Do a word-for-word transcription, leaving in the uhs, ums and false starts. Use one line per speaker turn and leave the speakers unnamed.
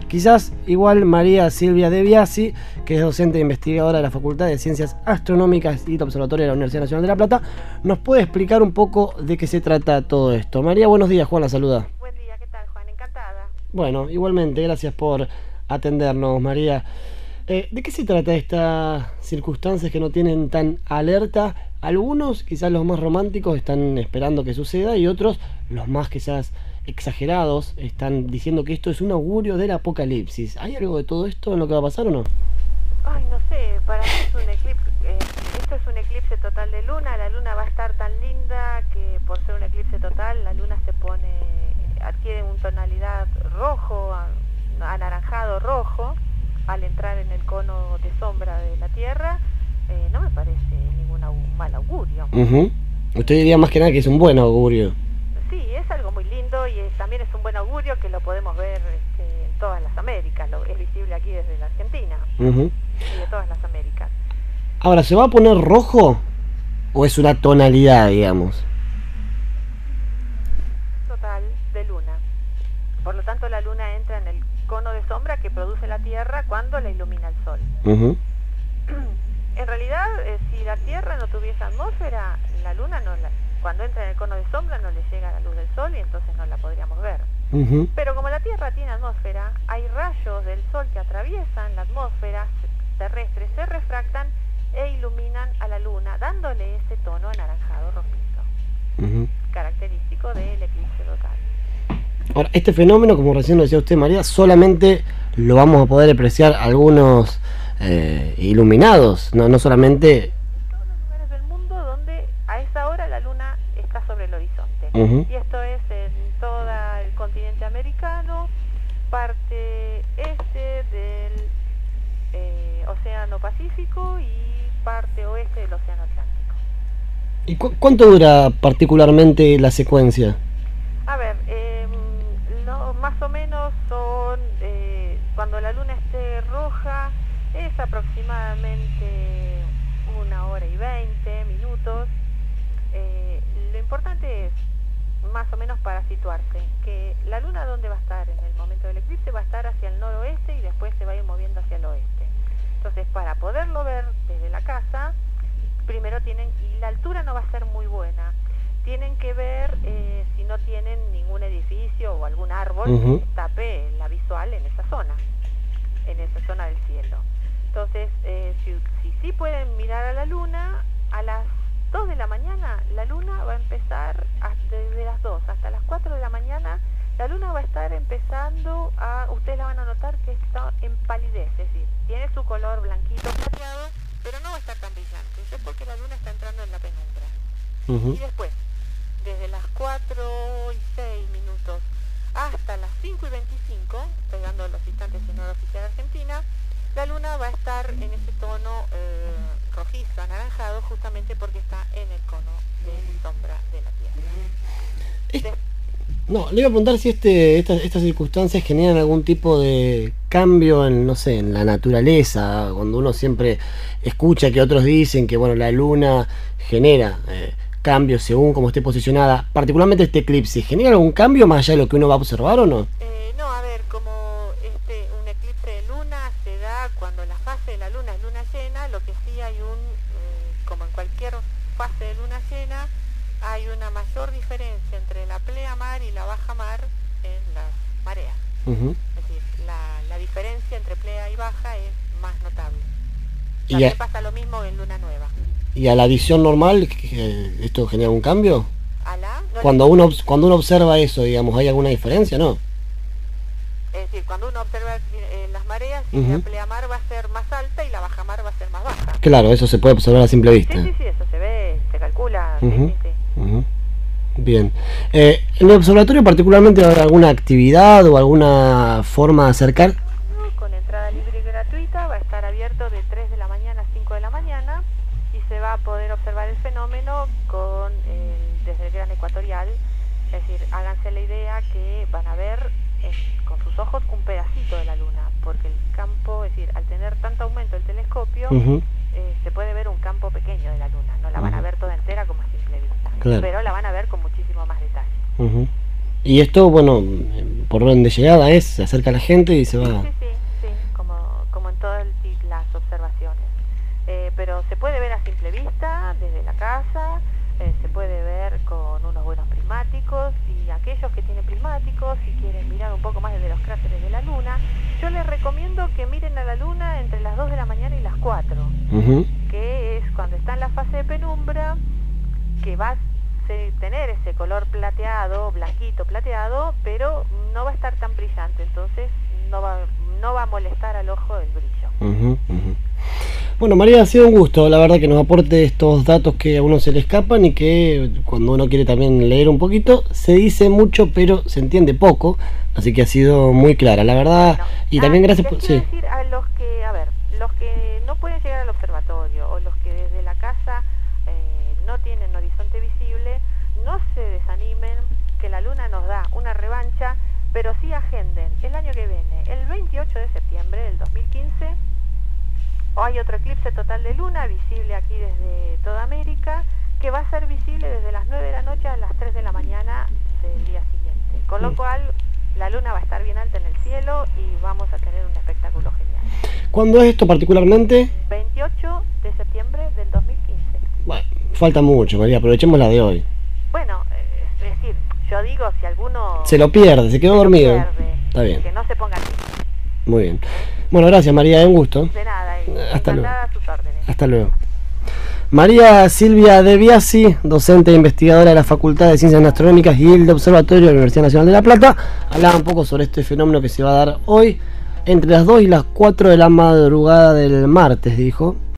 Quizás igual María Silvia De Biasi, que es docente e investigadora de la Facultad de Ciencias Astronómicas y del Observatorio de la Universidad Nacional de La Plata, nos puede explicar un poco de qué se trata todo esto. María, buenos días. Juan la saluda.
Buen día, ¿qué tal, Juan? Encantada.
Bueno, igualmente, gracias por atendernos, María. Eh, ¿De qué se trata estas circunstancias que no tienen tan alerta? Algunos, quizás los más románticos, están esperando que suceda y otros, los más quizás exagerados, están diciendo que esto es un augurio del apocalipsis. ¿Hay algo de todo esto en lo que va a pasar o no?
Ay, no sé, para mí es un eclipse, eh, esto es un eclipse total de luna. La luna va a estar tan linda que por ser un eclipse total, la luna se pone, adquiere una tonalidad rojo, anaranjado rojo, al entrar en el cono de sombra de la Tierra. Eh, no me parece ningún aug- mal augurio.
Uh-huh. Usted diría más que nada que es un buen augurio.
Sí, es algo muy lindo y es, también es un buen augurio que lo podemos ver este, en todas las Américas. Lo, es visible aquí desde la Argentina.
Uh-huh.
Y de todas las Américas.
Ahora, ¿se va a poner rojo o es una tonalidad, digamos?
Total de luna. Por lo tanto, la luna entra en el cono de sombra que produce la Tierra cuando la ilumina el Sol.
Uh-huh.
En realidad, eh, si la Tierra no tuviese atmósfera, la luna no la, cuando entra en el cono de sombra no le llega la luz del Sol y entonces no la podríamos ver.
Uh-huh.
Pero como la Tierra tiene atmósfera, hay rayos del Sol que atraviesan la atmósfera terrestre, se refractan e iluminan a la luna, dándole ese tono anaranjado rojizo,
Uh-huh.
característico del eclipse total.
Ahora, este fenómeno, como recién lo decía usted, María, solamente lo vamos a poder apreciar algunos eh, iluminados, no, no solamente...
En todos los lugares del mundo donde a esa hora la luna está sobre el horizonte.
Uh-huh.
Y esto es en todo el continente americano, parte este del eh, Océano Pacífico y parte oeste del Océano Atlántico.
¿Y cu cuánto dura particularmente la secuencia?
A ver, eh, lo, más o menos son, eh, cuando la luna esté roja, es aproximadamente una hora y veinte minutos. Eh, lo importante es, más o menos para situarse, que la luna ¿dónde va a estar? En el momento del eclipse va a estar hacia el noroeste y después se va a ir moviendo hacia el oeste. Entonces, para poderlo ver desde la casa, primero tienen, y la altura no va a ser muy buena, tienen que ver eh, si no tienen ningún edificio o algún árbol
Uh-huh.
que tape la visual en esa zona, en esa zona del cielo. Entonces, eh, si, si sí pueden mirar a la luna, a las dos de la mañana la luna va a empezar, hasta, desde las dos hasta las cuatro de la mañana, la luna va a estar empezando a, ustedes la van a notar que está en palidez, es decir, tiene su color blanquito plateado, pero no va a estar tan brillante. Eso es porque la luna está entrando en la penumbra.
Uh-huh.
Y después, desde las cuatro y seis minutos hasta las cinco y veinticinco, pegando los instantes en hora oficial argentina, la luna va a estar en ese tono eh, rojizo, anaranjado, justamente porque está en el cono de sombra de la Tierra.
Es-
De-
No, le iba a preguntar si este, estas, estas circunstancias generan algún tipo de cambio en, no sé, en la naturaleza, cuando uno siempre escucha que otros dicen que, bueno, la luna genera eh, cambios según cómo esté posicionada, particularmente este eclipse, ¿genera algún cambio más allá de lo que uno va a observar o no?
Eh, no, a ver, como este un eclipse de luna se da cuando la fase de la luna es luna llena, lo que sí hay un, eh, como en cualquier fase de luna llena, hay una mayor diferencia entre la pleamar y la bajamar en las mareas.
Uh-huh.
Es decir, la, la diferencia entre plea y baja es más notable.
Y
También
a-
pasa lo mismo en luna nueva.
¿Y a la visión normal eh, esto genera un cambio?
A la, no
Cuando
le-
uno, obs- cuando uno observa eso, digamos, ¿hay alguna diferencia, no?
Es decir, cuando uno observa eh, las mareas, sí,
Ujú.
la pleamar va a ser más alta y la bajamar va a ser más baja.
Claro, eso se puede observar a simple
Sí,
vista.
sí, sí, eso se ve, se calcula.
Ujú.
Sí, sí, sí.
Ujú. Bien. Eh, ¿En el observatorio particularmente va a haber alguna actividad o alguna forma de acercar?
Con entrada libre y gratuita, va a estar abierto de tres de la mañana a cinco de la mañana y se va a poder observar el fenómeno con el- desde el gran ecuatorial. Es decir, háganse la idea que van a ver eh, con sus ojos un pedacito de la luna, porque el campo, es decir, al tener tanto aumento el telescopio,
Ujú.
eh, se puede ver un campo pequeño de la luna. No la van a
Ujú.
ver toda entera como a simple vista,
Claro.
pero la van a ver con muchísimo más detalle.
Ujú. Y esto, bueno, eh, por orden de llegada es, se acerca la gente y se va.
Sí, sí, sí, como, como en todas las observaciones. Eh, pero se puede ver a simple vista, desde la casa, eh, se puede ver con unos buenos prismáticos, y aquellos que tienen prismáticos, si quieren mirar un poco más desde los cráteres de la Luna, yo les recomiendo que miren a la Luna entre las dos de la mañana y las cuatro, uh-huh. que es cuando está en la fase de penumbra, que va a tener ese color plateado, blanquito plateado, pero no va a estar tan brillante, entonces no va, no va a molestar al ojo el brillo.
Uh-huh, uh-huh. Bueno, María, ha sido un gusto, la verdad, que nos aporte estos datos que a uno se le escapan y que cuando uno quiere también leer un poquito, se dice mucho pero se entiende poco, así que ha sido muy clara, la verdad. Bueno, y también
ah,
gracias por...
Sí.
decir
a los que, a ver, los que no pueden llegar al observatorio o los que desde la casa eh, no tienen horizonte visible, no se desanimen, que la Luna nos da una revancha, pero sí agenden el año que viene, el veintiocho de septiembre del dos mil quince, hay otro eclipse total de Luna visible aquí desde toda América, que va a ser visible desde las nueve de la noche a las tres de la mañana del día siguiente, con lo cual la Luna va a estar bien alta en el cielo y vamos a tener un espectáculo genial.
¿Cuándo es esto particularmente?
veintiocho de septiembre del dos mil quince.
Bueno, falta mucho, María, aprovechemos la de hoy.
Bueno, es decir, yo digo, si alguno...
Se lo pierde, se quedó
se
dormido.
Pierde,
está bien.
Que no se ponga aquí.
Muy bien. Bueno, gracias, María, un gusto.
De nada, y
hasta luego.
A sus órdenes.
Hasta luego. María Silvia De Biasi, docente e investigadora de la Facultad de Ciencias Astronómicas y el Observatorio de la Universidad Nacional de La Plata, hablaba un poco sobre este fenómeno que se va a dar hoy entre las dos y las cuatro de la madrugada del martes, dijo.